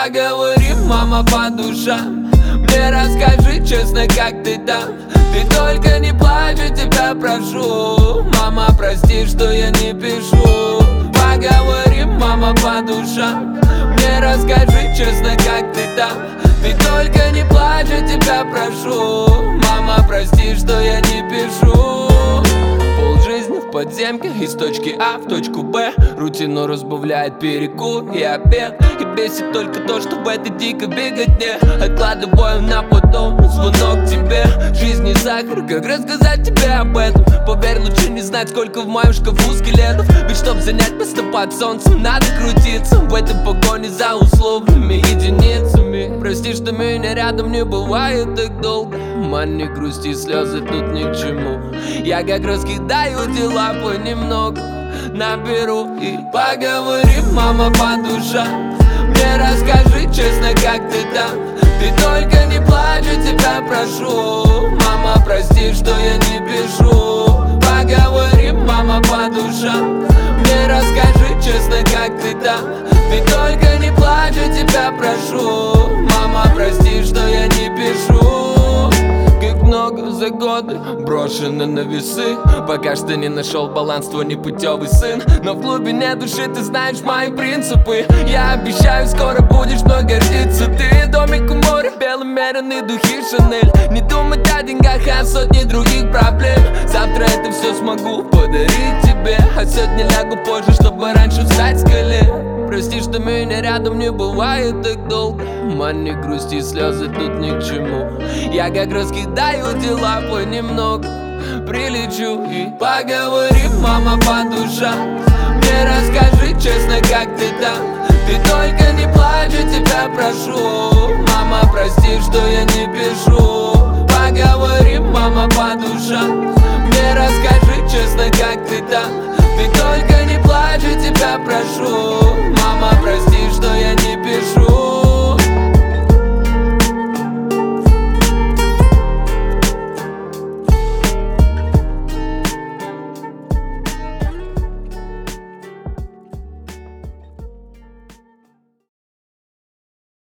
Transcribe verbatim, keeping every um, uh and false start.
Поговорим, мама, по душам. Мне расскажи честно, как ты там. Ты только не плачь, я тебя прошу. Мама, прости, что я не пишу. Поговорим, мама, по душам. Мне расскажи честно, как ты там. Ты только не плачь, я тебя прошу. Мама, прости, что я не пишу. Полжизни в подземке, из точки А в точку Б. Рутину разбавляет перекур и обед. И бесит только то, что в этой дикой беготне откладываю на потом звонок тебе. Жизнь не сахар, как рассказать тебе об этом? Поверь, лучше не знать, сколько в моем шкафу скелетов. Ведь чтоб занять место под солнцем, надо крутиться в этой погоне за условными единицами. Прости, что меня рядом не бывает так долго. Мань, не грусти, слезы тут ни к чему. Я как раскидаю дела понемногу, наберу и поговорим, мама, по душам. Мне расскажи честно, как ты там. Ты только не плачь, я тебя прошу. Мама, прости, что я не пишу. Поговорим, мама, по душам. Мне расскажи честно, как ты там. Ты только не плачь, я тебя прошу. Мама, прости, что я не пишу. Как много за годы брошено на весы. Пока что не нашел баланс, твой непутевый сын. Но в глубине души ты знаешь мои принципы. Я обещаю, скоро будешь мной гордиться ты. Домик у моря, беломеренные духи Шанель. Не думать о деньгах, а о сотне других проблем. Завтра это все смогу подарить тебе. А сегодня лягу позже, чтобы раньше встать с колен. Прости, что меня рядом не бывает так долго. Мань, не грусти, слезы тут ни к чему. Я как раскидаю дела понемногу, прилечу и поговорим, мама, по душам. Мне расскажи честно, как ты там. Ты только не плачь, я тебя прошу. Мама, прости, что я не пишу. Поговорим, мама, по душам. Мне расскажи честно, как ты там. Ты только не плачь, я тебя прошу. Мама, прости.